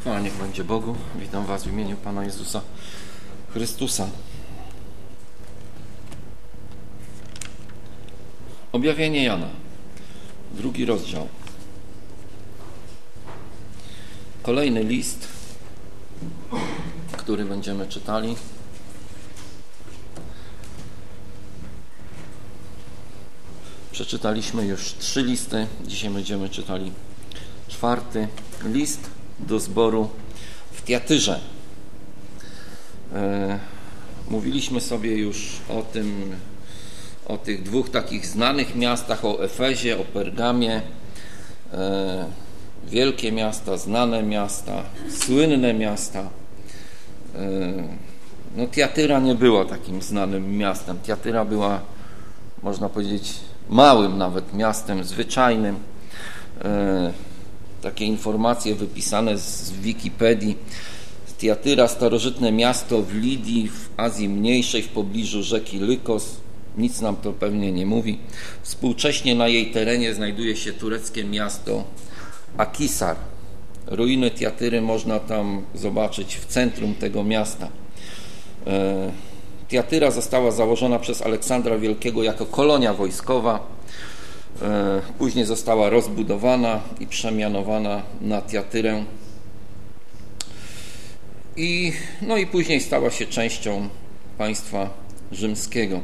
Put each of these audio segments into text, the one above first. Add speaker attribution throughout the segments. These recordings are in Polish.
Speaker 1: Chwała niech będzie Bogu. Witam Was w imieniu Pana Jezusa Chrystusa. Objawienie Jana, 2 rozdział. Kolejny list, który będziemy czytali. Przeczytaliśmy już 3 listy. Dzisiaj będziemy czytali 4. list do zboru w Tiatyrze. Mówiliśmy sobie już o tych 2 takich znanych miastach, o Efezie, o Pergamie. Wielkie miasta, znane miasta, słynne miasta. Tiatyra nie była takim znanym miastem. Tiatyra była, można powiedzieć, małym nawet miastem, zwyczajnym. Takie informacje wypisane z Wikipedii. Tiatyra, starożytne miasto w Lidii, w Azji Mniejszej, w pobliżu rzeki Lykos. Nic nam to pewnie nie mówi. Współcześnie na jej terenie znajduje się tureckie miasto Akisar. Ruiny Tiatyry można tam zobaczyć w centrum tego miasta. Tiatyra została założona przez Aleksandra Wielkiego jako kolonia wojskowa. Później została rozbudowana i przemianowana na Tiatyrę. I później stała się częścią państwa rzymskiego.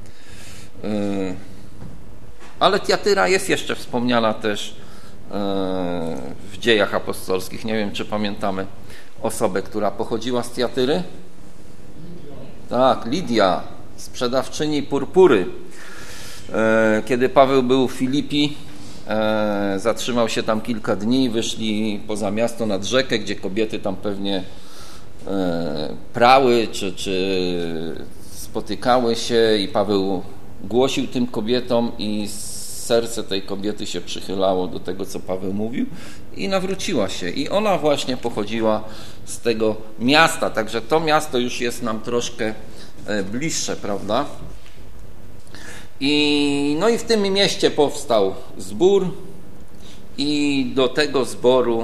Speaker 1: Ale Tiatyra jest jeszcze wspomniana też w Dziejach Apostolskich. Nie wiem, czy pamiętamy osobę, która pochodziła z Tiatyry? Tak, Lidia, sprzedawczyni purpury. Kiedy Paweł był w Filipi, zatrzymał się tam kilka dni, wyszli poza miasto nad rzekę, gdzie kobiety tam pewnie prały czy spotykały się i Paweł głosił tym kobietom i serce tej kobiety się przychylało do tego, co Paweł mówił i nawróciła się. I ona właśnie pochodziła z tego miasta, także to miasto już jest nam troszkę bliższe, prawda? I w tym mieście powstał zbór i do tego zboru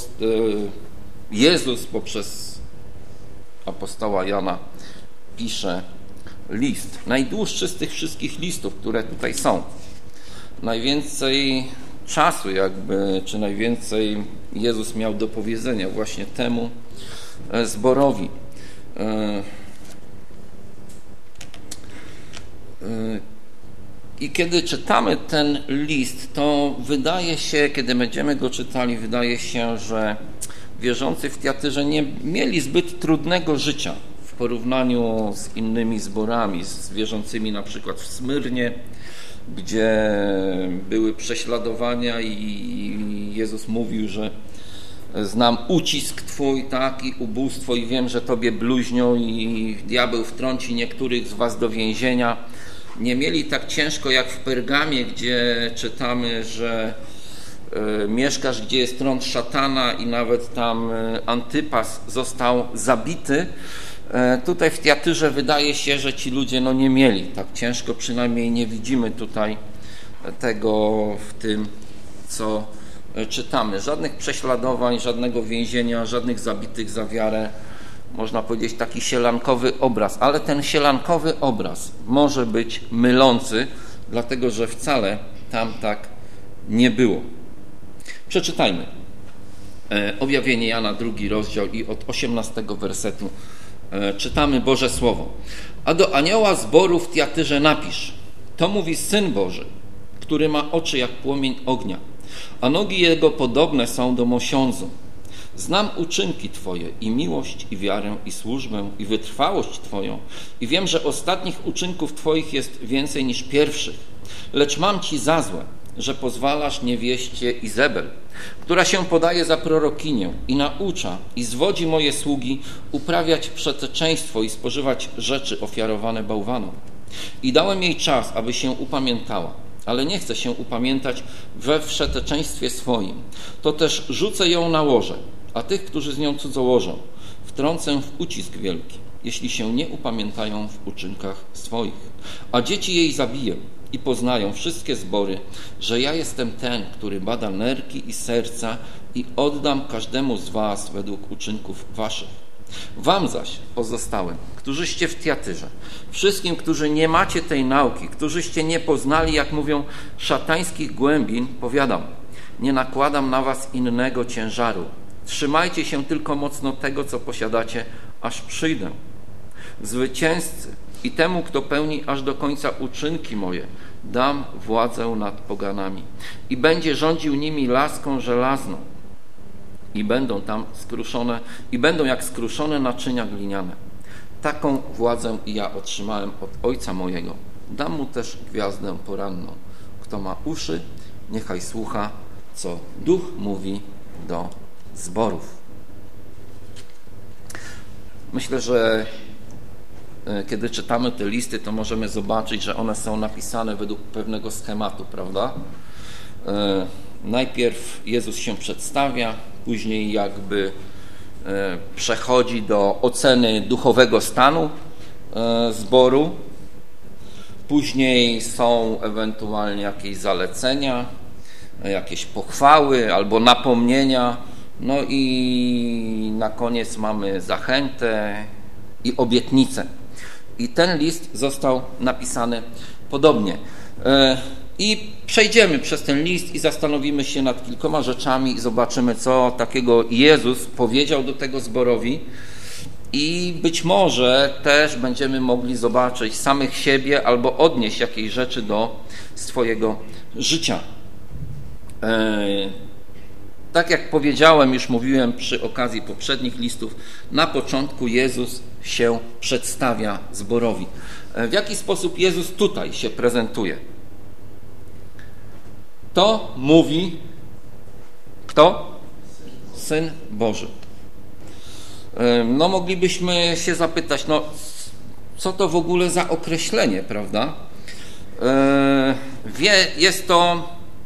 Speaker 1: Jezus poprzez apostoła Jana pisze list. Najdłuższy z tych wszystkich listów, które tutaj są. Najwięcej czasu czy najwięcej Jezus miał do powiedzenia właśnie temu zborowi. I kiedy czytamy ten list, to kiedy będziemy go czytali, wydaje się, że wierzący w Tiatyrze nie mieli zbyt trudnego życia w porównaniu z innymi zborami, z wierzącymi na przykład w Smyrnie, gdzie były prześladowania i Jezus mówił, że znam ucisk Twój, tak, i ubóstwo i wiem, że Tobie bluźnią i diabeł wtrąci niektórych z Was do więzienia. Nie mieli tak ciężko jak w Pergamie, gdzie czytamy, że mieszkasz, gdzie jest tron szatana i nawet tam Antypas został zabity. Tutaj w Tiatyrze wydaje się, że ci ludzie nie mieli tak ciężko, przynajmniej nie widzimy tutaj tego w tym, co czytamy. Żadnych prześladowań, żadnego więzienia, żadnych zabitych za wiarę. Można powiedzieć taki sielankowy obraz, ale ten sielankowy obraz może być mylący, dlatego że wcale tam tak nie było. Przeczytajmy Objawienie Jana, 2 rozdział i od 18 wersetu czytamy Boże Słowo. A do anioła zboru w Tiatyrze napisz: to mówi Syn Boży, który ma oczy jak płomień ognia, a nogi jego podobne są do mosiądzu. Znam uczynki Twoje i miłość, i wiarę, i służbę, i wytrwałość Twoją i wiem, że ostatnich uczynków Twoich jest więcej niż pierwszych. Lecz mam Ci za złe, że pozwalasz niewieście Izebel, która się podaje za prorokinię i naucza i zwodzi moje sługi uprawiać przeteczeństwo i spożywać rzeczy ofiarowane bałwanom. I dałem jej czas, aby się upamiętała, ale nie chce się upamiętać we wszeteczeństwie swoim. To też rzucę ją na łoże, a tych, którzy z nią cudzołożą, wtrącę w ucisk wielki, jeśli się nie upamiętają w uczynkach swoich. A dzieci jej zabiję i poznają wszystkie zbory, że ja jestem ten, który bada nerki i serca i oddam każdemu z was według uczynków waszych. Wam zaś pozostałym, którzyście w Tiatyrze, wszystkim, którzy nie macie tej nauki, którzyście nie poznali, jak mówią, szatańskich głębin, powiadam, nie nakładam na was innego ciężaru. Trzymajcie się tylko mocno tego, co posiadacie, aż przyjdę. Zwycięzcy i temu, kto pełni aż do końca uczynki moje, dam władzę nad poganami i będzie rządził nimi laską żelazną. I będą jak skruszone naczynia gliniane. Taką władzę ja otrzymałem od Ojca mojego. Dam mu też gwiazdę poranną. Kto ma uszy, niechaj słucha, co Duch mówi do zborów. Myślę, że kiedy czytamy te listy, to możemy zobaczyć, że one są napisane według pewnego schematu, prawda? Najpierw Jezus się przedstawia, później jakby przechodzi do oceny duchowego stanu zboru, później są ewentualnie jakieś zalecenia, jakieś pochwały albo napomnienia, no i na koniec mamy zachętę i obietnicę. I ten list został napisany podobnie. I przejdziemy przez ten list i zastanowimy się nad kilkoma rzeczami i zobaczymy, co takiego Jezus powiedział do tego zborowi. I być może też będziemy mogli zobaczyć samych siebie albo odnieść jakieś rzeczy do swojego życia. Tak jak powiedziałem, już mówiłem przy okazji poprzednich listów, na początku Jezus się przedstawia zborowi. W jaki sposób Jezus tutaj się prezentuje? To mówi kto? Syn Boży. No moglibyśmy się zapytać, no co to w ogóle za określenie, prawda? Jest to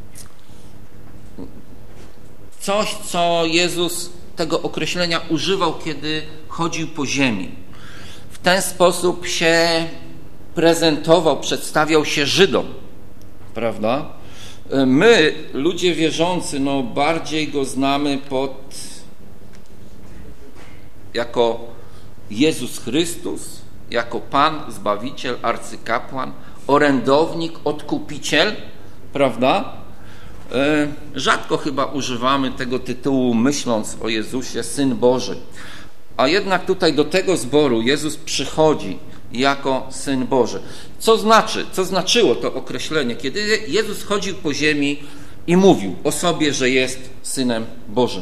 Speaker 1: coś, co Jezus tego określenia używał, kiedy chodził po ziemi. W ten sposób się prezentował, przedstawiał się Żydom, prawda? My, ludzie wierzący, no bardziej Go znamy jako Jezus Chrystus, jako Pan, Zbawiciel, Arcykapłan, orędownik, odkupiciel, prawda? Rzadko chyba używamy tego tytułu, myśląc o Jezusie, Syn Boży. A jednak tutaj do tego zboru Jezus przychodzi jako Syn Boży. Co znaczyło to określenie, kiedy Jezus chodził po ziemi i mówił o sobie, że jest Synem Bożym?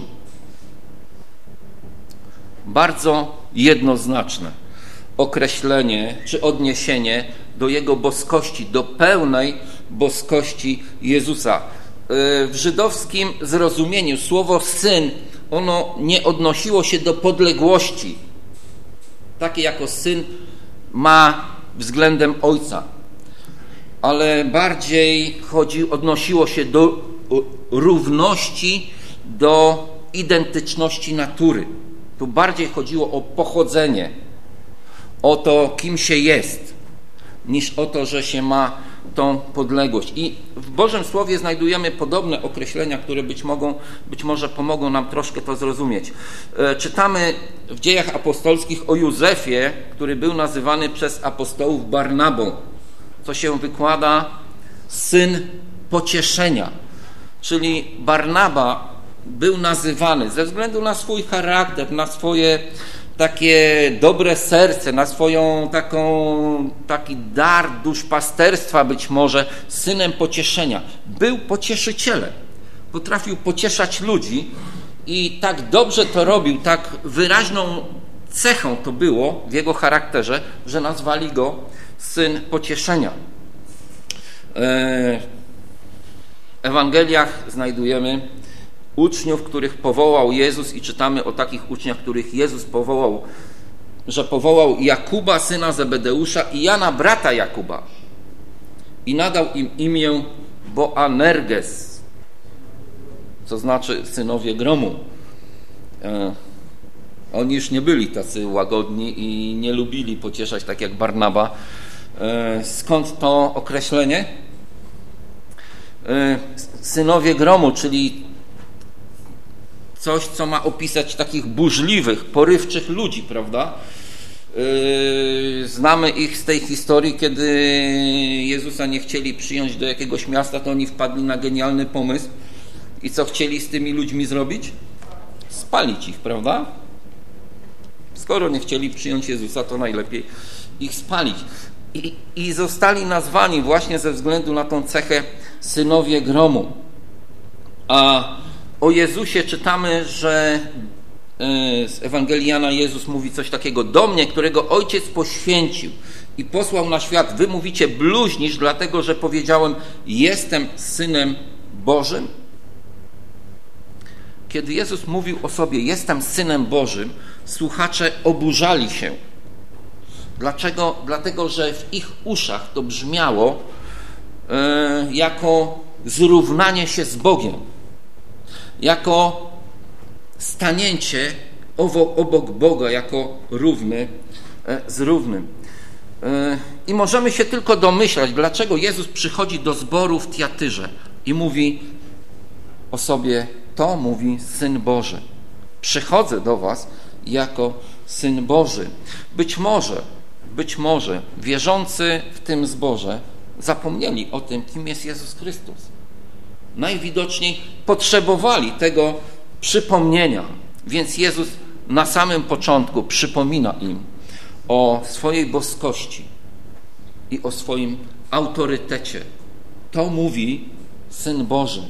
Speaker 1: Bardzo jednoznaczne określenie czy odniesienie do Jego boskości, do pełnej boskości Jezusa. W żydowskim zrozumieniu słowo syn, ono nie odnosiło się do podległości, takie jako syn ma względem ojca, ale bardziej odnosiło się do równości, do identyczności natury. Tu bardziej chodziło o pochodzenie, o to, kim się jest, niż o to, że się ma tą podległość. I w Bożym Słowie znajdujemy podobne określenia, które być może pomogą nam troszkę to zrozumieć. Czytamy w Dziejach Apostolskich o Józefie, który był nazywany przez apostołów Barnabą, co się wykłada syn pocieszenia. Czyli Barnaba był nazywany ze względu na swój charakter, na swoje takie dobre serce, na swoją taki dar duszpasterstwa być może, synem pocieszenia. Był pocieszycielem. Potrafił pocieszać ludzi i tak dobrze to robił, tak wyraźną cechą to było w jego charakterze, że nazwali go syn pocieszenia. W Ewangeliach znajdujemy uczniów, których powołał Jezus i czytamy o takich uczniach, których Jezus powołał, że powołał Jakuba, syna Zebedeusza i Jana, brata Jakuba i nadał im imię Boanerges, co znaczy synowie gromu. Oni już nie byli tacy łagodni i nie lubili pocieszać tak jak Barnaba. Skąd to określenie? synowie gromu, czyli coś, co ma opisać takich burzliwych, porywczych ludzi, prawda? Znamy ich z tej historii, kiedy Jezusa nie chcieli przyjąć do jakiegoś miasta, to oni wpadli na genialny pomysł. I co chcieli z tymi ludźmi zrobić? Spalić ich, prawda? Skoro nie chcieli przyjąć Jezusa, to najlepiej ich spalić. I zostali nazwani właśnie ze względu na tą cechę synowie gromu. A o Jezusie czytamy, że z Ewangelii Jana Jezus mówi coś takiego: do mnie, którego Ojciec poświęcił i posłał na świat, wy mówicie bluźnisz, dlatego że powiedziałem, jestem Synem Bożym. Kiedy Jezus mówił o sobie, jestem Synem Bożym, słuchacze oburzali się. Dlaczego? Dlatego, że w ich uszach to brzmiało jako zrównanie się z Bogiem, jako stanięcie obok Boga, jako równy z równym. I możemy się tylko domyślać, dlaczego Jezus przychodzi do zboru w Tiatyrze i mówi o sobie, to mówi Syn Boży. Przychodzę do was jako Syn Boży. Być może wierzący w tym zborze zapomnieli o tym, kim jest Jezus Chrystus. Najwidoczniej potrzebowali tego przypomnienia, więc Jezus na samym początku przypomina im o swojej boskości i o swoim autorytecie. To mówi Syn Boży.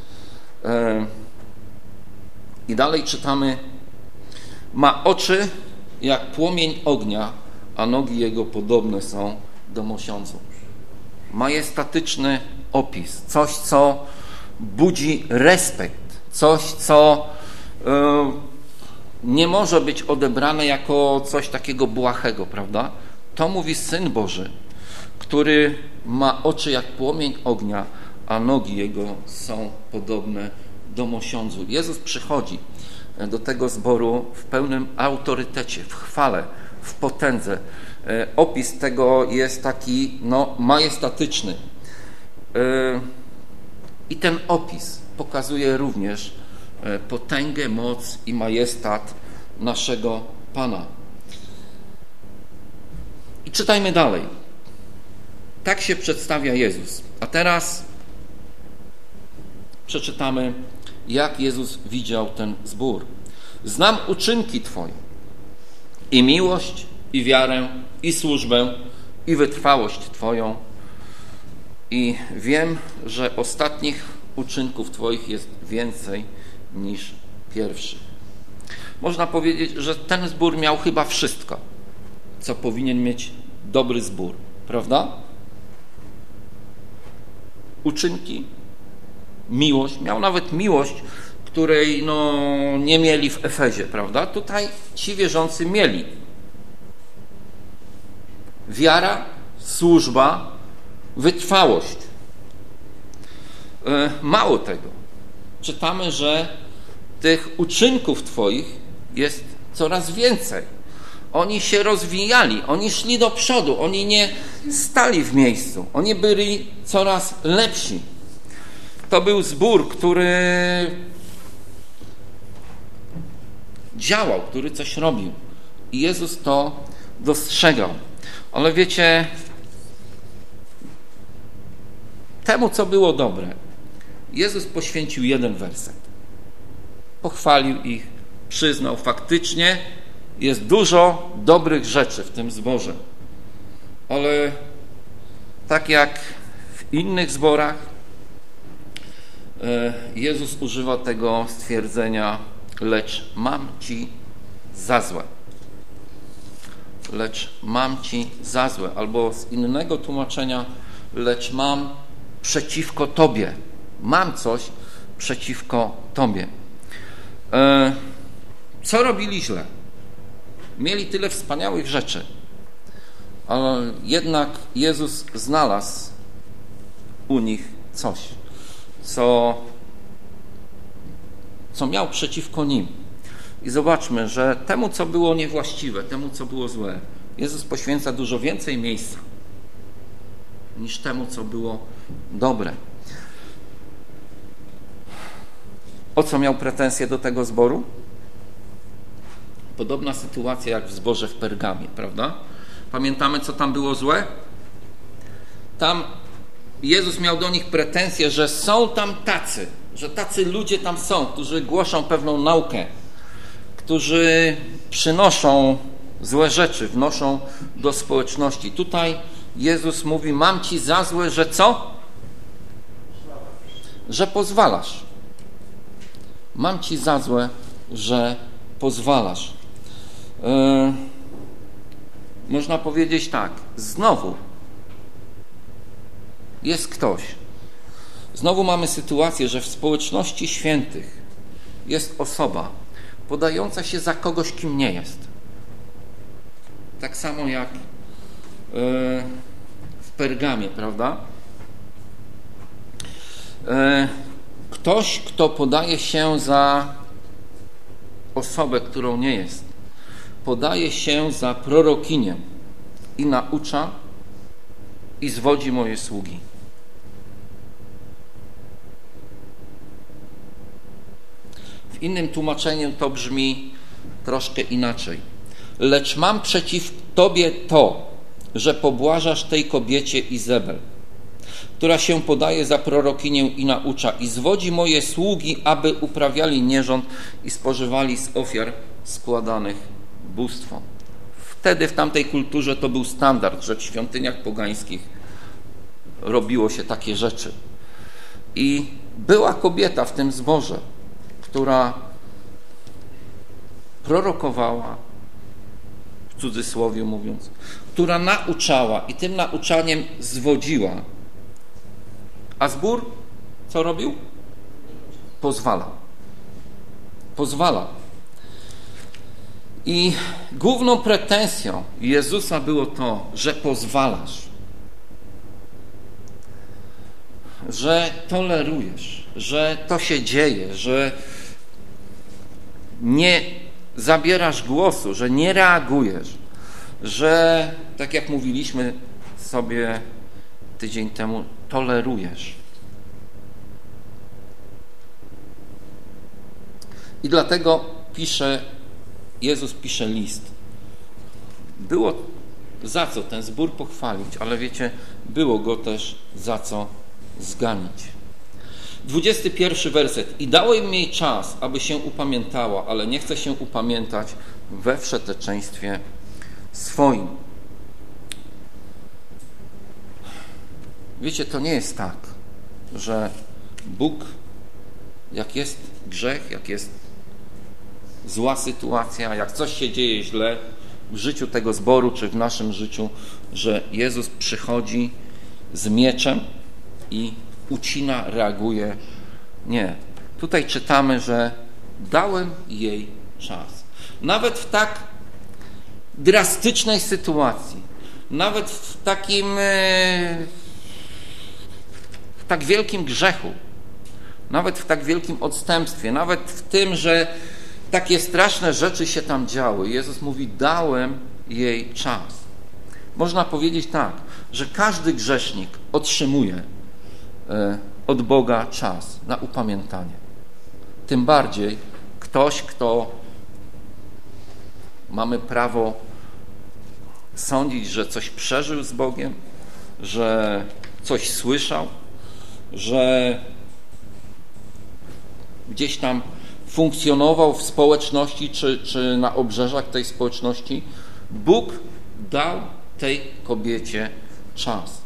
Speaker 1: I dalej czytamy: ma oczy jak płomień ognia, a nogi jego podobne są do mosiądzu. Majestatyczny opis, coś, co budzi respekt, coś, co nie może być odebrane jako coś takiego błahego, prawda? To mówi Syn Boży, który ma oczy jak płomień ognia, a nogi jego są podobne do mosiądzu. Jezus przychodzi do tego zboru w pełnym autorytecie, w chwale, w potędze. Opis tego jest taki majestatyczny. I ten opis pokazuje również potęgę, moc i majestat naszego Pana. I czytajmy dalej. Tak się przedstawia Jezus. A teraz przeczytamy, jak Jezus widział ten zbór. Znam uczynki Twoje, i miłość, i wiarę, i służbę, i wytrwałość Twoją, i wiem, że ostatnich uczynków Twoich jest więcej niż pierwszych. Można powiedzieć, że ten zbór miał chyba wszystko, co powinien mieć dobry zbór, prawda? Uczynki, miłość, miał nawet miłość, której nie mieli w Efezie, prawda? Tutaj ci wierzący mieli. Wiara, służba, wytrwałość. Mało tego. Czytamy, że tych uczynków Twoich jest coraz więcej. Oni się rozwijali, oni szli do przodu, oni nie stali w miejscu. Oni byli coraz lepsi. To był zbór, który działał, który coś robił. I Jezus to dostrzegał. Ale wiecie, temu, co było dobre, Jezus poświęcił jeden werset. Pochwalił ich, przyznał, faktycznie jest dużo dobrych rzeczy w tym zborze. Ale tak jak w innych zborach, Jezus używa tego stwierdzenia: lecz mam ci za złe. Lecz mam ci za złe. Albo z innego tłumaczenia: lecz mam przeciwko tobie. Mam coś przeciwko tobie. Co robili źle? Mieli tyle wspaniałych rzeczy, ale jednak Jezus znalazł u nich coś, co miał przeciwko nim. I zobaczmy, że temu, co było niewłaściwe, temu, co było złe, Jezus poświęca dużo więcej miejsca niż temu, co było dobre. O co miał pretensje do tego zboru? Podobna sytuacja jak w zborze w Pergamie, prawda? Pamiętamy, co tam było złe? Tam Jezus miał do nich pretensje, że są tam tacy, że tacy ludzie tam są, którzy głoszą pewną naukę, którzy przynoszą złe rzeczy, wnoszą do społeczności. Tutaj Jezus mówi, mam ci za złe, że co? Że pozwalasz. Mam ci za złe, że pozwalasz. Można powiedzieć tak, znowu jest ktoś. Znowu mamy sytuację, że w społeczności świętych jest osoba podająca się za kogoś, kim nie jest. Tak samo jak w Pergamie, prawda? Ktoś, kto podaje się za osobę, którą nie jest, podaje się za prorokinię i naucza i zwodzi moje sługi. W innym tłumaczeniu to brzmi troszkę inaczej. Lecz mam przeciw tobie to, że pobłażasz tej kobiecie Izebel, która się podaje za prorokinię i naucza i zwodzi moje sługi, aby uprawiali nierząd i spożywali z ofiar składanych bóstwom. Wtedy w tamtej kulturze to był standard, że w świątyniach pogańskich robiło się takie rzeczy. I była kobieta w tym zborze, która prorokowała, w cudzysłowie mówiąc, która nauczała i tym nauczaniem zwodziła. A zbór co robił? Pozwalał. Pozwalał. I główną pretensją Jezusa było to, że pozwalasz, że tolerujesz, że to się dzieje, że nie zabierasz głosu, że nie reagujesz, że, tak jak mówiliśmy sobie tydzień temu, tolerujesz. I dlatego Jezus pisze list. Było za co ten zbór pochwalić, ale wiecie, było go też za co zganić. 21 werset. I dałem jej czas, aby się upamiętała, ale nie chce się upamiętać we wszeteczeństwie swoim. Wiecie, to nie jest tak, że Bóg, jak jest grzech, jak jest zła sytuacja, jak coś się dzieje źle w życiu tego zboru, czy w naszym życiu, że Jezus przychodzi z mieczem i ucina, reaguje. Nie. Tutaj czytamy, że dałem jej czas. Nawet w tak drastycznej sytuacji, nawet w takim tak wielkim grzechu, nawet w tak wielkim odstępstwie, nawet w tym, że takie straszne rzeczy się tam działy, Jezus mówi, dałem jej czas. Można powiedzieć tak, że każdy grzesznik otrzymuje od Boga czas na upamiętanie. Tym bardziej ktoś, kto mamy prawo sądzić, że coś przeżył z Bogiem, że coś słyszał, że gdzieś tam funkcjonował w społeczności czy na obrzeżach tej społeczności. Bóg dał tej kobiecie czas.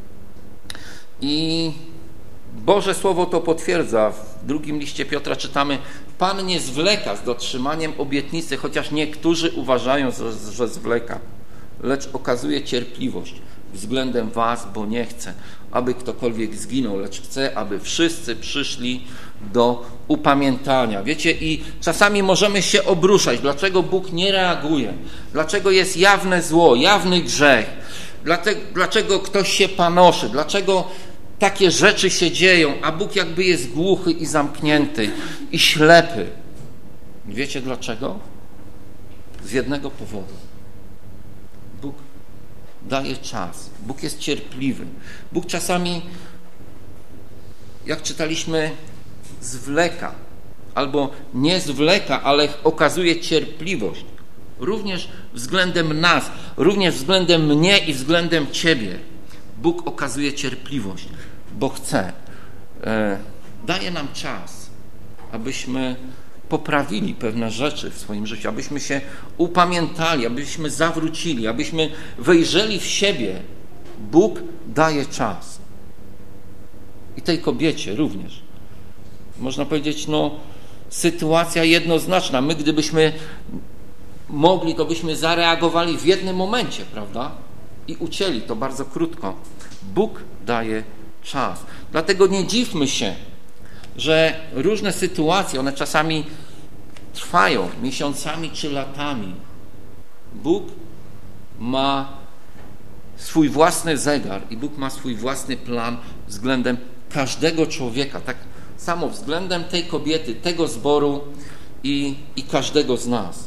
Speaker 1: I Boże Słowo to potwierdza. W drugim liście Piotra czytamy: Pan nie zwleka z dotrzymaniem obietnicy, chociaż niektórzy uważają, że zwleka, lecz okazuje cierpliwość względem was, bo nie chce, aby ktokolwiek zginął, lecz chce, aby wszyscy przyszli do upamiętania. Wiecie, i czasami możemy się obruszać. Dlaczego Bóg nie reaguje? Dlaczego jest jawne zło, jawny grzech? Dlaczego ktoś się panoszy? Dlaczego takie rzeczy się dzieją, a Bóg jakby jest głuchy i zamknięty i ślepy? Wiecie dlaczego? Z jednego powodu. Bóg daje czas. Bóg jest cierpliwy. Bóg czasami, jak czytaliśmy, zwleka, albo nie zwleka, ale okazuje cierpliwość. Również względem nas, również względem mnie i względem Ciebie. Bóg okazuje cierpliwość, bo chce. Daje nam czas, abyśmy poprawili pewne rzeczy w swoim życiu, abyśmy się upamiętali, abyśmy zawrócili, abyśmy wejrzeli w siebie. Bóg daje czas. I tej kobiecie również. Można powiedzieć, sytuacja jednoznaczna. My, gdybyśmy mogli, to byśmy zareagowali w jednym momencie, prawda? I ucięli to bardzo krótko. Bóg daje czas. Dlatego nie dziwmy się, że różne sytuacje, one czasami trwają miesiącami czy latami. Bóg ma swój własny zegar i Bóg ma swój własny plan względem każdego człowieka, tak samo względem tej kobiety, tego zboru i każdego z nas.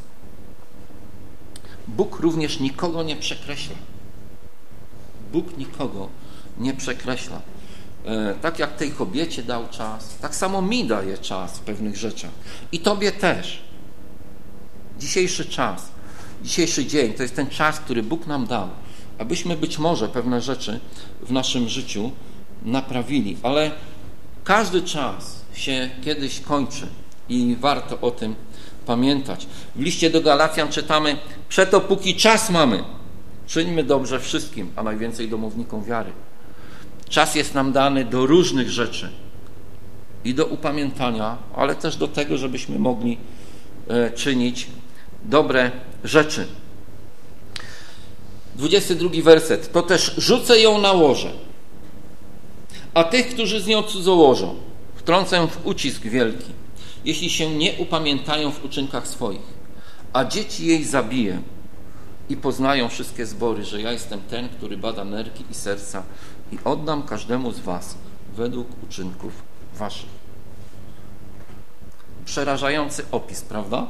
Speaker 1: Bóg również nikogo nie przekreśla. Bóg nikogo nie przekreśla. Tak jak tej kobiecie dał czas, tak samo mi daje czas w pewnych rzeczach. I Tobie też. Dzisiejszy czas, dzisiejszy dzień to jest ten czas, który Bóg nam dał, abyśmy być może pewne rzeczy w naszym życiu naprawili. Ale każdy czas się kiedyś kończy i warto o tym pamiętać. W liście do Galacjan czytamy: przeto póki czas mamy, czyńmy dobrze wszystkim, a najwięcej domownikom wiary. Czas jest nam dany do różnych rzeczy i do upamiętania, ale też do tego, żebyśmy mogli czynić dobre rzeczy. 22 werset. To też rzucę ją na łoże, a tych, którzy z nią cudzołożą, wtrącę w ucisk wielki, jeśli się nie upamiętają w uczynkach swoich, a dzieci jej zabiję i poznają wszystkie zbory, że ja jestem ten, który bada nerki i serca i oddam każdemu z was według uczynków waszych. Przerażający opis, prawda?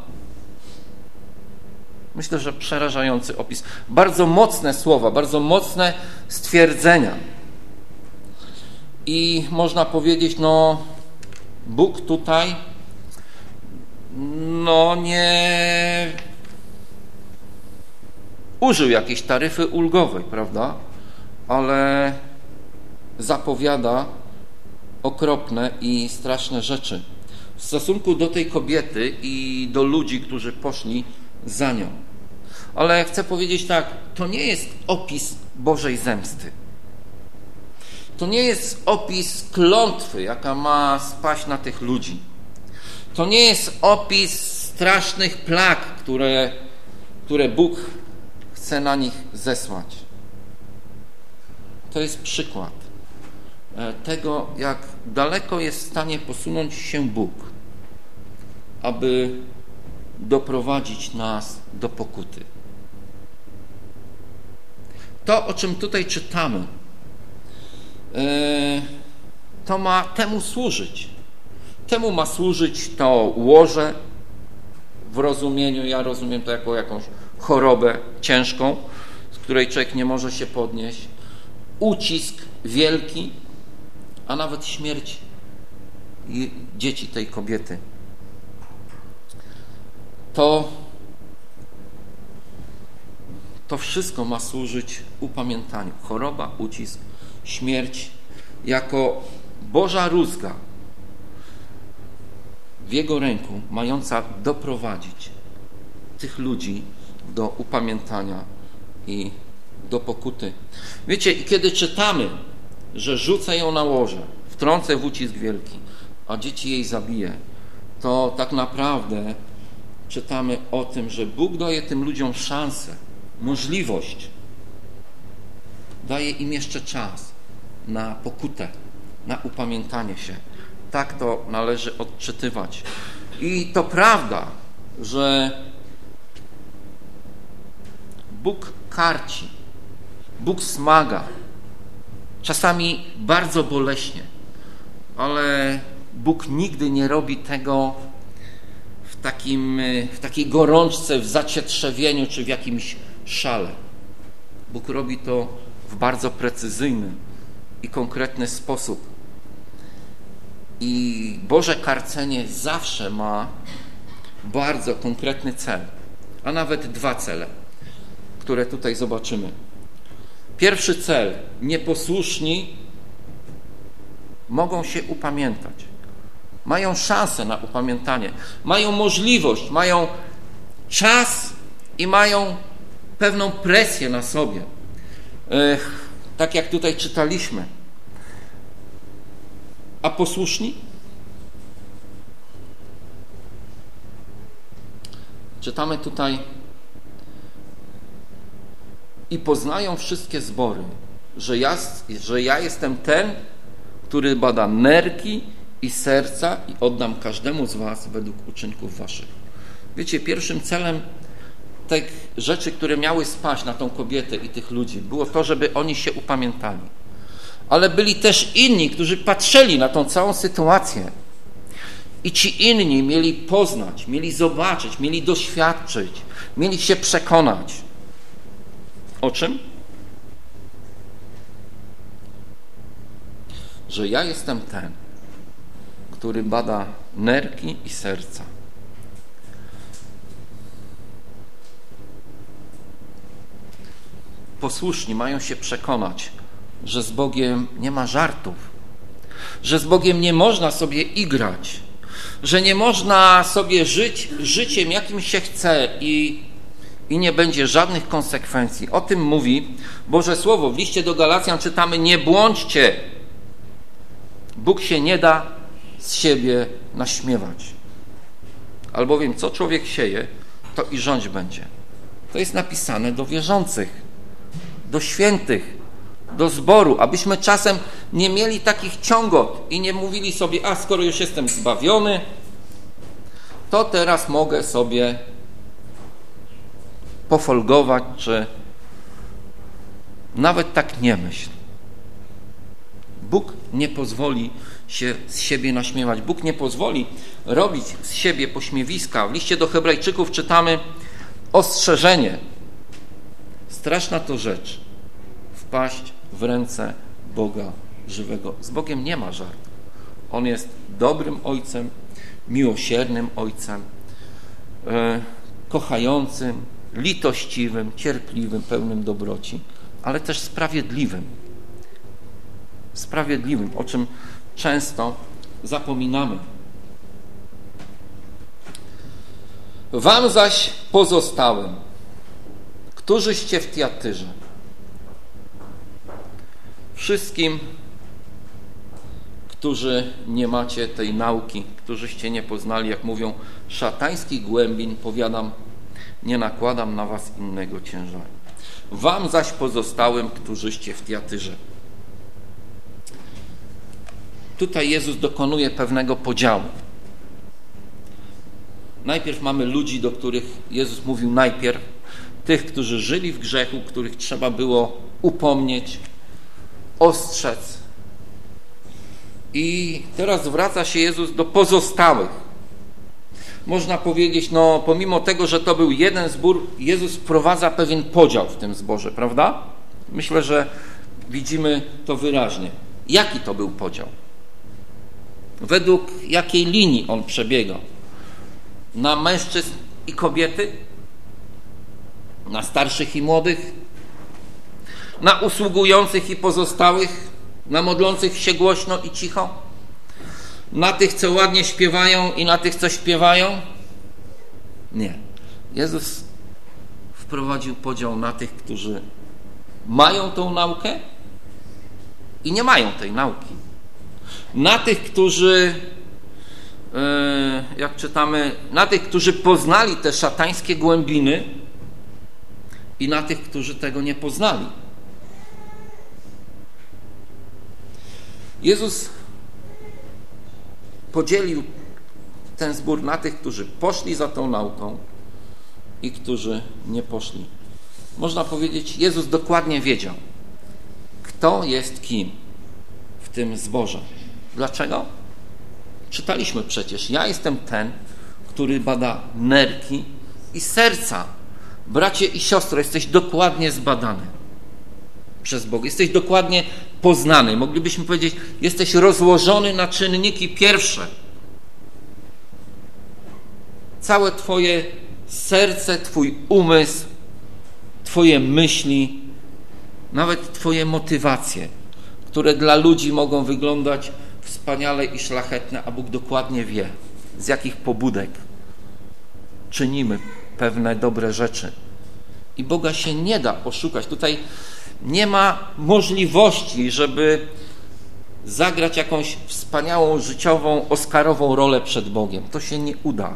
Speaker 1: Myślę, że przerażający opis. Bardzo mocne słowa, bardzo mocne stwierdzenia. I można powiedzieć, Bóg tutaj nie użył jakiejś taryfy ulgowej, prawda? Ale zapowiada okropne i straszne rzeczy w stosunku do tej kobiety i do ludzi, którzy poszli za nią. Ale chcę powiedzieć tak, to nie jest opis Bożej zemsty. To nie jest opis klątwy, jaka ma spaść na tych ludzi. To nie jest opis strasznych plag, które Bóg chce na nich zesłać. To jest przykład tego, jak daleko jest w stanie posunąć się Bóg, aby doprowadzić nas do pokuty. To, o czym tutaj czytamy, to ma temu służyć. Temu ma służyć to łoże w rozumieniu, ja rozumiem to jako jakąś chorobę ciężką, z której człowiek nie może się podnieść, ucisk wielki, a nawet śmierć dzieci tej kobiety. To wszystko ma służyć upamiętaniu. Choroba, ucisk, śmierć jako Boża rózga w Jego ręku, mająca doprowadzić tych ludzi do upamiętania i do pokuty. Wiecie, kiedy czytamy, że rzucę ją na łoże, wtrącę w ucisk wielki, a dzieci jej zabije, to tak naprawdę czytamy o tym, że Bóg daje tym ludziom szansę, możliwość, daje im jeszcze czas na pokutę, na upamiętanie się. Tak to należy odczytywać. I to prawda, że Bóg karci, Bóg smaga, czasami bardzo boleśnie, ale Bóg nigdy nie robi tego w takiej gorączce, w zacietrzewieniu czy w jakimś szale. Bóg robi to w bardzo precyzyjny i konkretny sposób. I Boże karcenie zawsze ma bardzo konkretny cel, a nawet dwa cele, które tutaj zobaczymy. Pierwszy cel, nieposłuszni mogą się upamiętać. Mają szansę na upamiętanie, mają możliwość, mają czas i mają pewną presję na sobie. Tak jak tutaj czytaliśmy. A posłuszni? Czytamy tutaj: i poznają wszystkie zbory, że ja jestem ten, który bada nerki i serca i oddam każdemu z was według uczynków waszych. Wiecie, pierwszym celem tych rzeczy, które miały spaść na tą kobietę i tych ludzi, było to, żeby oni się upamiętali. Ale byli też inni, którzy patrzyli na tą całą sytuację i ci inni mieli poznać, mieli zobaczyć, mieli doświadczyć, mieli się przekonać. O czym? Że ja jestem ten, który bada nerki i serca. Posłuszni mają się przekonać, że z Bogiem nie ma żartów, że z Bogiem nie można sobie igrać, że nie można sobie żyć życiem, jakim się chce i nie będzie żadnych konsekwencji. O tym mówi Boże Słowo. W liście do Galacjan czytamy: nie błądźcie. Bóg się nie da z siebie naśmiewać. Albowiem co człowiek sieje, to i rządź będzie. To jest napisane do wierzących, do świętych, do zboru, abyśmy czasem nie mieli takich ciągot i nie mówili sobie: a skoro już jestem zbawiony, to teraz mogę sobie pofolgować, czy nawet tak nie myśl. Bóg nie pozwoli się z siebie naśmiewać. Bóg nie pozwoli robić z siebie pośmiewiska. W liście do Hebrajczyków czytamy ostrzeżenie. Straszna to rzecz, wpaść w ręce Boga żywego. Z Bogiem nie ma żartu. On jest dobrym Ojcem, miłosiernym Ojcem, kochającym, litościwym, cierpliwym, pełnym dobroci, ale też sprawiedliwym. Sprawiedliwym, o czym często zapominamy. Wam zaś pozostałym, którzyście w Tiatyrze, wszystkim, którzy nie macie tej nauki, którzyście nie poznali, jak mówią, szatańskich głębin, powiadam, nie nakładam na was innego ciężaru. Wam zaś pozostałym, którzyście w Tiatyrze. Tutaj Jezus dokonuje pewnego podziału. Najpierw mamy ludzi, do których Jezus mówił najpierw, tych, którzy żyli w grzechu, których trzeba było upomnieć, ostrzec. I teraz zwraca się Jezus do pozostałych. Można powiedzieć, pomimo tego, że to był jeden zbór, Jezus wprowadza pewien podział w tym zborze, prawda? Myślę, że widzimy to wyraźnie. Jaki to był podział? Według jakiej linii on przebiegał? Na mężczyzn i kobiety? Na starszych i młodych? Na usługujących i pozostałych? Na modlących się głośno i cicho? Na tych, co ładnie śpiewają i na tych, co śpiewają? Nie. Jezus wprowadził podział na tych, którzy mają tą naukę i nie mają tej nauki. Na tych, którzy, jak czytamy, na tych, którzy poznali te szatańskie głębiny i na tych, którzy tego nie poznali. Jezus podzielił ten zbór na tych, którzy poszli za tą nauką i którzy nie poszli. Można powiedzieć, Jezus dokładnie wiedział, kto jest kim w tym zborze. Dlaczego? Czytaliśmy przecież: ja jestem ten, który bada nerki i serca. Bracie i siostro, jesteś dokładnie zbadany. przez Boga. Jesteś dokładnie poznany. Moglibyśmy powiedzieć, jesteś rozłożony na czynniki pierwsze. Całe Twoje serce, Twój umysł, Twoje myśli, nawet Twoje motywacje, które dla ludzi mogą wyglądać wspaniale i szlachetne, a Bóg dokładnie wie, z jakich pobudek czynimy pewne dobre rzeczy. I Boga się nie da oszukać. Tutaj nie ma możliwości, żeby zagrać jakąś wspaniałą, życiową, oscarową rolę przed Bogiem. To się nie uda.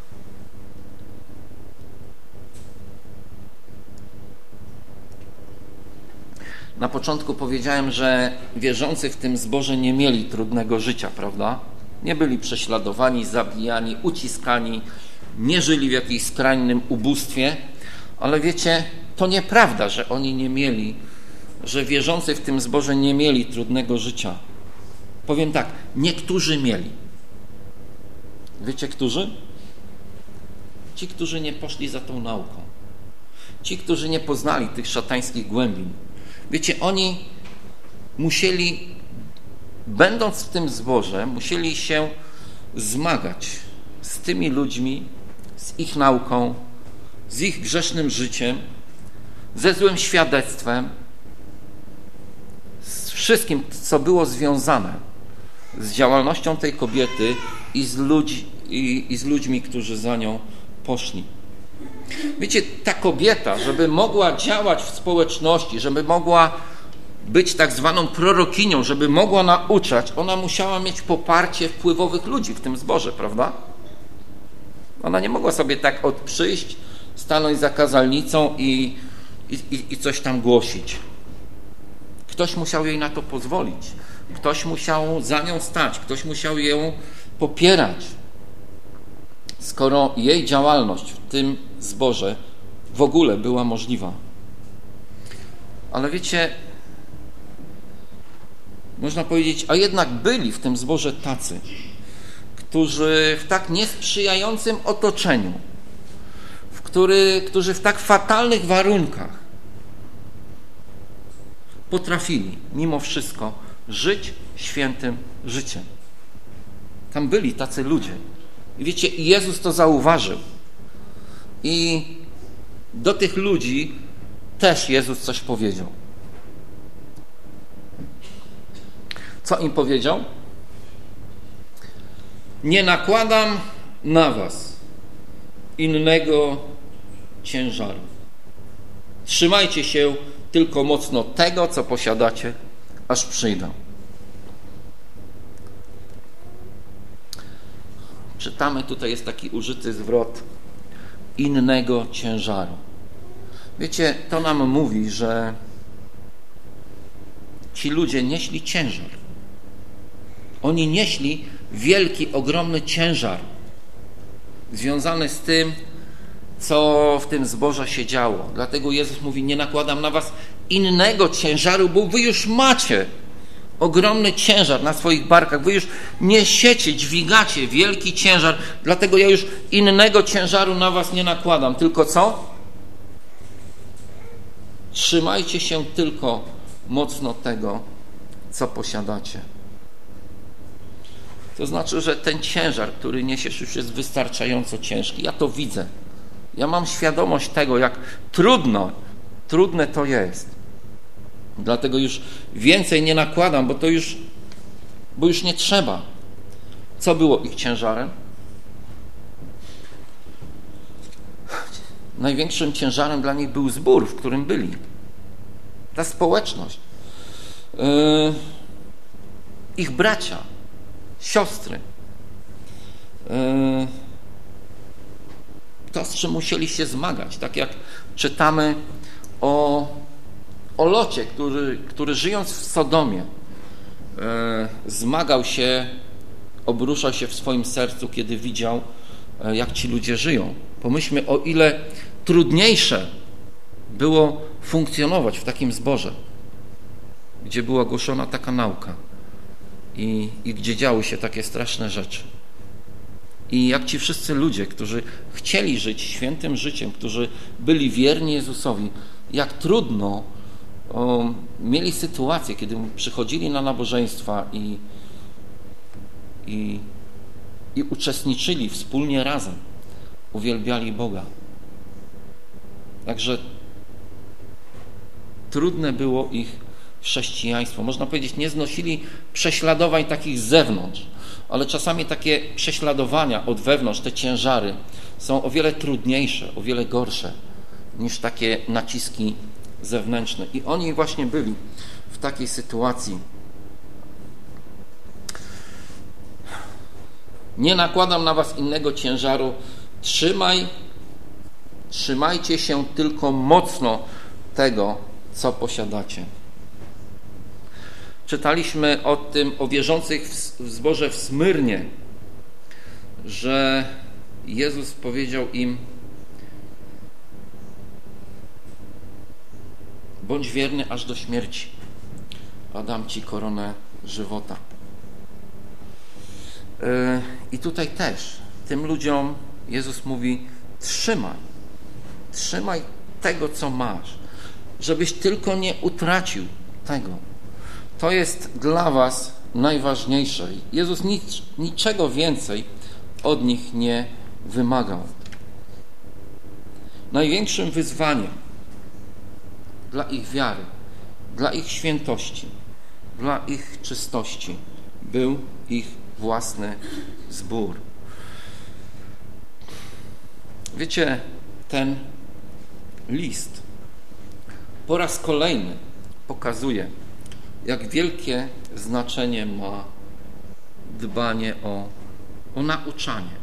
Speaker 1: Na początku powiedziałem, że wierzący w tym zborze nie mieli trudnego życia, prawda? Nie byli prześladowani, zabijani, uciskani, nie żyli w jakimś skrajnym ubóstwie, ale wiecie, to nieprawda, że oni nie mieli, że wierzący w tym zborze nie mieli trudnego życia. Powiem tak, niektórzy mieli. Wiecie, którzy? Ci, którzy nie poszli za tą nauką. Ci, którzy nie poznali tych szatańskich głębin. Wiecie, oni musieli, będąc w tym zborze, musieli się zmagać z tymi ludźmi, z ich nauką, z ich grzesznym życiem, ze złym świadectwem, z wszystkim, co było związane z działalnością tej kobiety i z ludźmi, którzy za nią poszli. Wiecie, ta kobieta, żeby mogła działać w społeczności, żeby mogła być tak zwaną prorokinią, żeby mogła nauczać, ona musiała mieć poparcie wpływowych ludzi w tym zborze, prawda? Ona nie mogła sobie tak przyjść, stanąć za kazalnicą i coś tam głosić. Ktoś musiał jej na to pozwolić. Ktoś musiał za nią stać. Ktoś musiał ją popierać. Skoro jej działalność w tym zborze w ogóle była możliwa. Ale wiecie, można powiedzieć, a jednak byli w tym zborze tacy, którzy w tak niesprzyjającym otoczeniu, którzy w tak fatalnych warunkach potrafili mimo wszystko żyć świętym życiem. Tam byli tacy ludzie. I wiecie, Jezus to zauważył. I do tych ludzi też Jezus coś powiedział. Co im powiedział? Nie nakładam na was innego ciężaru. Trzymajcie się tylko mocno tego, co posiadacie, aż przyjdę. Czytamy, tutaj jest taki użyty zwrot innego ciężaru. Wiecie, to nam mówi, że ci ludzie nieśli ciężar. Oni nieśli wielki, ogromny ciężar związany z tym, co w tym zborze się działo. Dlatego Jezus mówi, nie nakładam na was innego ciężaru, bo wy już macie ogromny ciężar na swoich barkach. Wy już niesiecie, dźwigacie wielki ciężar, dlatego ja już innego ciężaru na was nie nakładam. Tylko co? Trzymajcie się tylko mocno tego, co posiadacie. To znaczy, że ten ciężar, który niesiesz, już jest wystarczająco ciężki. Ja to widzę. Ja mam świadomość tego, jak trudne to jest. Dlatego już więcej nie nakładam, bo już nie trzeba. Co było ich ciężarem? Największym ciężarem dla nich był zbór, w którym byli. Ta społeczność. Ich bracia, siostry. To, z czym musieli się zmagać. Tak jak czytamy o Locie, który żyjąc w Sodomie zmagał się, obruszał się w swoim sercu, kiedy widział, jak ci ludzie żyją. Pomyślmy, o ile trudniejsze było funkcjonować w takim zborze, gdzie była głoszona taka nauka i gdzie działy się takie straszne rzeczy. I jak ci wszyscy ludzie, którzy chcieli żyć świętym życiem, którzy byli wierni Jezusowi, jak trudno mieli sytuację, kiedy przychodzili na nabożeństwa i uczestniczyli wspólnie razem, uwielbiali Boga. Także trudne było ich chrześcijaństwo. Można powiedzieć, nie znosili prześladowań takich z zewnątrz, ale czasami takie prześladowania od wewnątrz, te ciężary są o wiele trudniejsze, o wiele gorsze niż takie naciski zewnętrzne. I oni właśnie byli w takiej sytuacji. Nie nakładam na was innego ciężaru. Trzymajcie się tylko mocno tego, co posiadacie. Czytaliśmy o wierzących w zborze w Smyrnie, że Jezus powiedział im: bądź wierny aż do śmierci, a dam ci koronę żywota. I tutaj też tym ludziom Jezus mówi: trzymaj tego, co masz, żebyś tylko nie utracił tego. To jest dla was najważniejsze. Jezus niczego więcej od nich nie wymagał. Największym wyzwaniem dla ich wiary, dla ich świętości, dla ich czystości był ich własny zbór. Wiecie, ten list po raz kolejny pokazuje, jak wielkie znaczenie ma dbanie o nauczanie.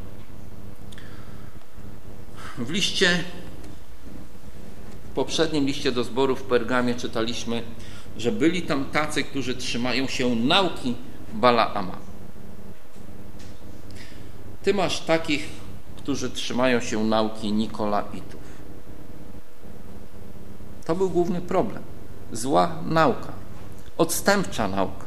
Speaker 1: W poprzednim liście do zboru w Pergamie czytaliśmy, że byli tam tacy, którzy trzymają się nauki Balaama. Ty masz takich, którzy trzymają się nauki Nikolaitów. To był główny problem. Zła nauka, odstępcza nauka.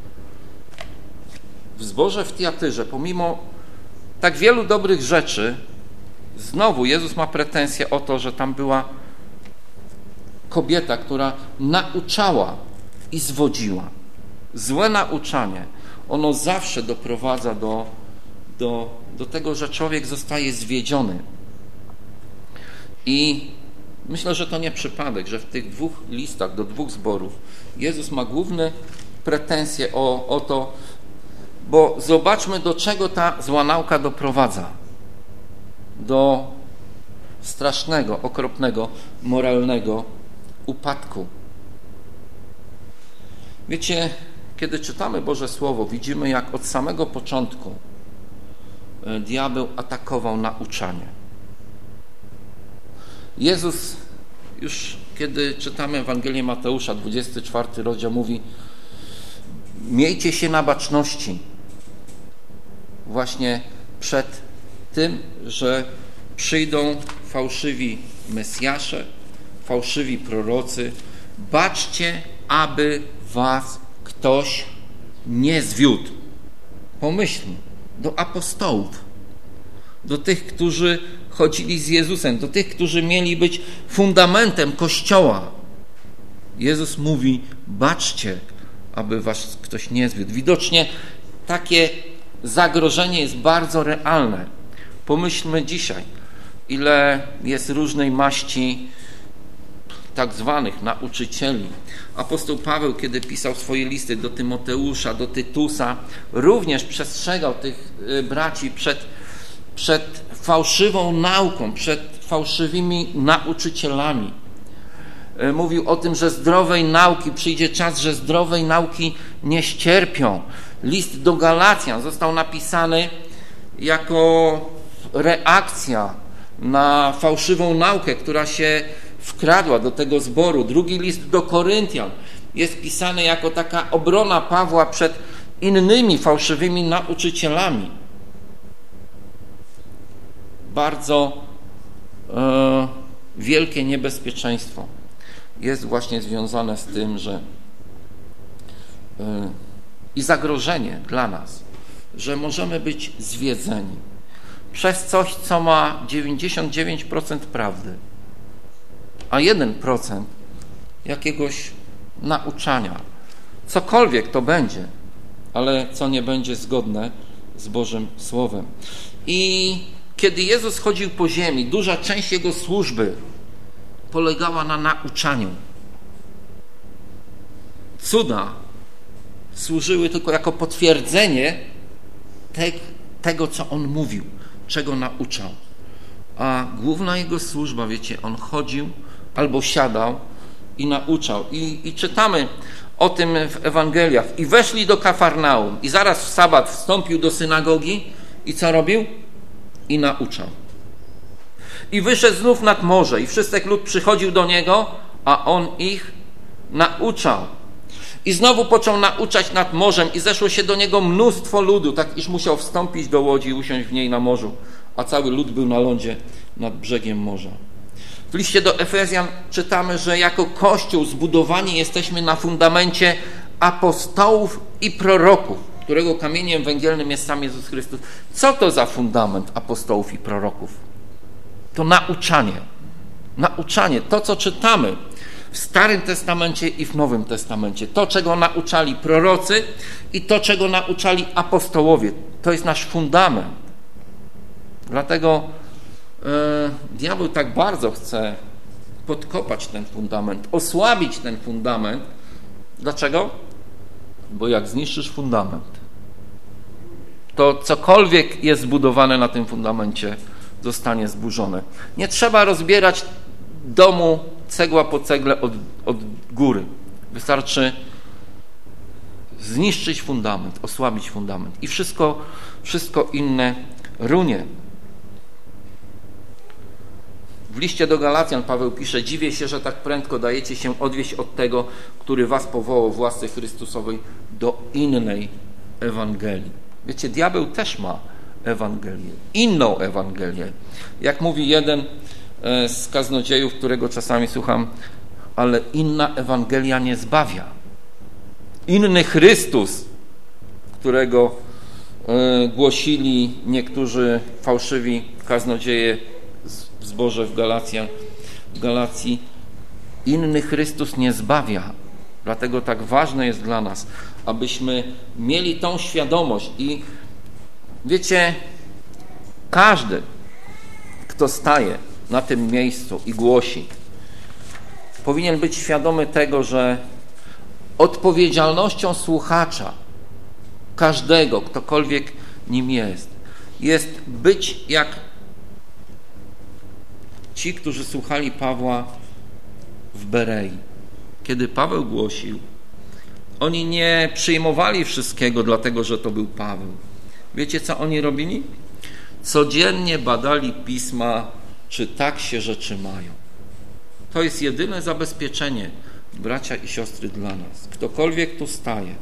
Speaker 1: W zborze w Tiatyrze, pomimo tak wielu dobrych rzeczy, znowu Jezus ma pretensje o to, że tam była kobieta, która nauczała i zwodziła. Złe nauczanie, ono zawsze doprowadza do tego, że człowiek zostaje zwiedziony. I myślę, że to nie przypadek, że w tych dwóch listach do dwóch zborów Jezus ma główne pretensje o to, bo zobaczmy, do czego ta zła nauka doprowadza. Do strasznego, okropnego, moralnego upadku. Wiecie, kiedy czytamy Boże Słowo, widzimy, jak od samego początku diabeł atakował nauczanie. Jezus, już kiedy czytamy Ewangelię Mateusza, 24 rozdział, mówi: miejcie się na baczności właśnie przed tym, że przyjdą fałszywi Mesjasze, fałszywi prorocy. Baczcie, aby was ktoś nie zwiódł. Pomyślmy, do apostołów, do tych, którzy chodzili z Jezusem, do tych, którzy mieli być fundamentem Kościoła. Jezus mówi: baczcie, aby was ktoś nie zwiódł. Widocznie takie zagrożenie jest bardzo realne. Pomyślmy dzisiaj, ile jest różnej maści tak zwanych nauczycieli. Apostoł Paweł, kiedy pisał swoje listy do Tymoteusza, do Tytusa, również przestrzegał tych braci przed fałszywą nauką, przed fałszywymi nauczycielami. Mówił o tym, że zdrowej nauki, przyjdzie czas, że zdrowej nauki nie ścierpią. List do Galacjan został napisany jako reakcja na fałszywą naukę, która się wkradła do tego zboru. Drugi list do Koryntian jest pisany jako taka obrona Pawła przed innymi fałszywymi nauczycielami. Bardzo wielkie niebezpieczeństwo jest właśnie związane z tym, że i zagrożenie dla nas, że możemy być zwiedzeni przez coś, co ma 99% prawdy, a 1% jakiegoś nauczania. Cokolwiek to będzie, ale co nie będzie zgodne z Bożym Słowem. I kiedy Jezus chodził po ziemi, duża część Jego służby polegała na nauczaniu. Cuda służyły tylko jako potwierdzenie tego, co On mówił, czego nauczał. A główna Jego służba, wiecie, On chodził albo siadał i nauczał. I czytamy o tym w Ewangeliach. I weszli do Kafarnaum. I zaraz w sabat wstąpił do synagogi i co robił? I nauczał. I wyszedł znów nad morze i wszystek lud przychodził do Niego, a On ich nauczał. I znowu począł nauczać nad morzem i zeszło się do Niego mnóstwo ludu, tak iż musiał wstąpić do łodzi i usiąść w niej na morzu, a cały lud był na lądzie nad brzegiem morza. W liście do Efezjan czytamy, że jako Kościół zbudowani jesteśmy na fundamencie apostołów i proroków, którego kamieniem węgielnym jest sam Jezus Chrystus. Co to za fundament apostołów i proroków? To nauczanie. Nauczanie, to co czytamy w Starym Testamencie i w Nowym Testamencie. To, czego nauczali prorocy i to, czego nauczali apostołowie. To jest nasz fundament. Dlatego diabeł tak bardzo chce podkopać ten fundament, osłabić ten fundament. Dlaczego? Bo jak zniszczysz fundament, to cokolwiek jest zbudowane na tym fundamencie zostanie zburzone. Nie trzeba rozbierać domu cegła po cegle od góry. Wystarczy zniszczyć fundament, osłabić fundament i wszystko inne runie. W liście do Galacjan Paweł pisze: dziwię się, że tak prędko dajecie się odwieść od tego, który was powołał w łasce Chrystusowej do innej Ewangelii. Wiecie, diabeł też ma Ewangelię, inną Ewangelię. Jak mówi jeden z kaznodziejów, którego czasami słucham, ale inna Ewangelia nie zbawia. Inny Chrystus, którego głosili niektórzy fałszywi kaznodzieje w zborze w Galacji, inny Chrystus nie zbawia. Dlatego tak ważne jest dla nas, abyśmy mieli tą świadomość. I wiecie, każdy, kto staje na tym miejscu i głosi, powinien być świadomy tego, że odpowiedzialnością słuchacza, każdego, ktokolwiek nim jest być jak ci, którzy słuchali Pawła w Berei. Kiedy Paweł głosił, oni nie przyjmowali wszystkiego dlatego, że to był Paweł. Wiecie, co oni robili? Codziennie badali pisma, czy tak się rzeczy mają. To jest jedyne zabezpieczenie, bracia i siostry, dla nas. Ktokolwiek tu staje,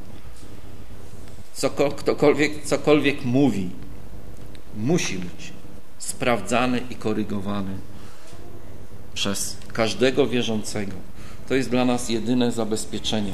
Speaker 1: cokolwiek mówi, musi być sprawdzany i korygowany przez każdego wierzącego. To jest dla nas jedyne zabezpieczenie.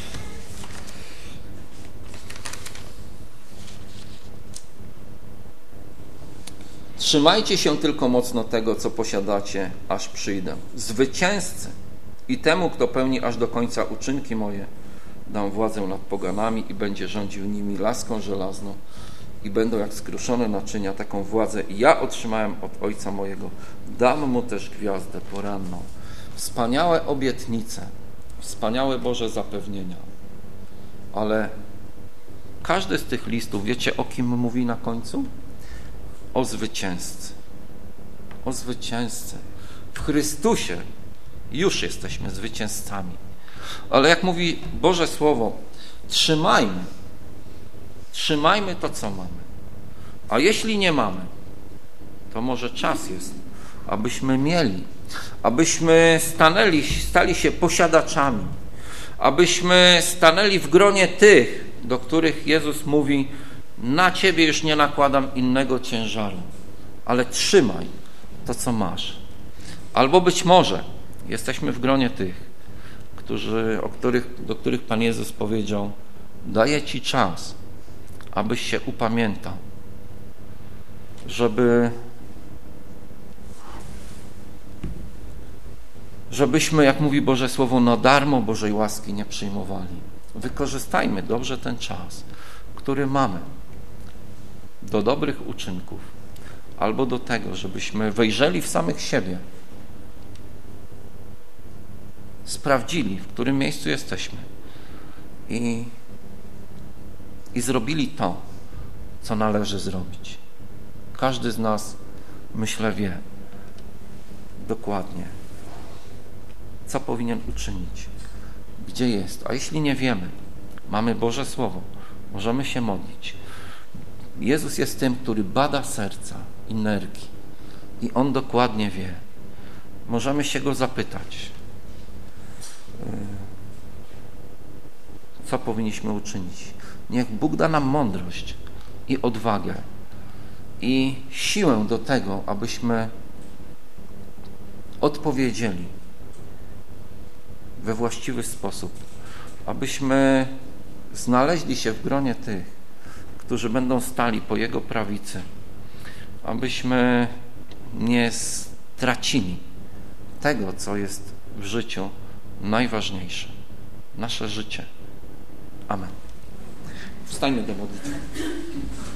Speaker 1: Trzymajcie się tylko mocno tego, co posiadacie, aż przyjdę. Zwycięzcy i temu, kto pełni aż do końca uczynki moje, dam władzę nad poganami i będzie rządził nimi laską żelazną i będą jak skruszone naczynia. Taką władzę i ja otrzymałem od Ojca mojego. Dam mu też gwiazdę poranną. Wspaniałe obietnice, wspaniałe Boże zapewnienia. Ale każdy z tych listów, wiecie, o kim mówi na końcu? O zwycięzcy. O zwycięzcy. W Chrystusie już jesteśmy zwycięzcami. Ale jak mówi Boże Słowo, trzymajmy to, co mamy. A jeśli nie mamy, to może czas jest, abyśmy mieli, abyśmy stali się posiadaczami, abyśmy stanęli w gronie tych, do których Jezus mówi: na Ciebie już nie nakładam innego ciężaru, ale trzymaj to, co masz. Albo być może jesteśmy w gronie tych, do których Pan Jezus powiedział: daję Ci czas, abyś się upamiętał, żebyśmy, jak mówi Boże Słowo, na darmo Bożej łaski nie przyjmowali. Wykorzystajmy dobrze ten czas, który mamy do dobrych uczynków albo do tego, żebyśmy wejrzeli w samych siebie, sprawdzili, w którym miejscu jesteśmy i zrobili to, co należy zrobić. Każdy z nas, myślę, wie dokładnie, co powinien uczynić, gdzie jest. A jeśli nie wiemy, mamy Boże Słowo, możemy się modlić. Jezus jest tym, który bada serca i nerki i On dokładnie wie. Możemy się Go zapytać, co powinniśmy uczynić. Niech Bóg da nam mądrość i odwagę i siłę do tego, abyśmy odpowiedzieli we właściwy sposób, abyśmy znaleźli się w gronie tych, którzy będą stali po Jego prawicy, abyśmy nie stracili tego, co jest w życiu najważniejsze. Nasze życie. Amen. Wstańmy do modlitwy.